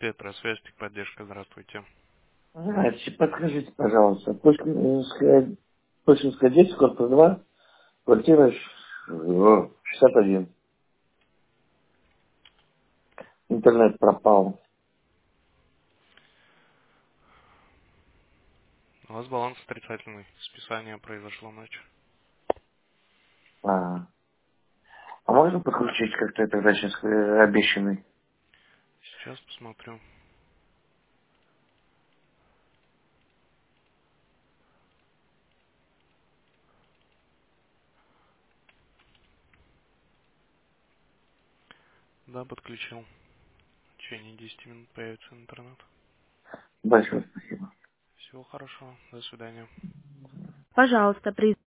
Петра, связь, техподдержка, здравствуйте. Подскажите, пожалуйста, Пушкинская 10, корпус 2, квартира 61. Интернет пропал. У вас баланс отрицательный. Списание произошло ночью. А, а можно подключить как-то тогда сейчас обещанный? Сейчас посмотрю. Да, подключил. В течение 10 минут появится интернет. Большое спасибо. Всего хорошего. До свидания. Пожалуйста, при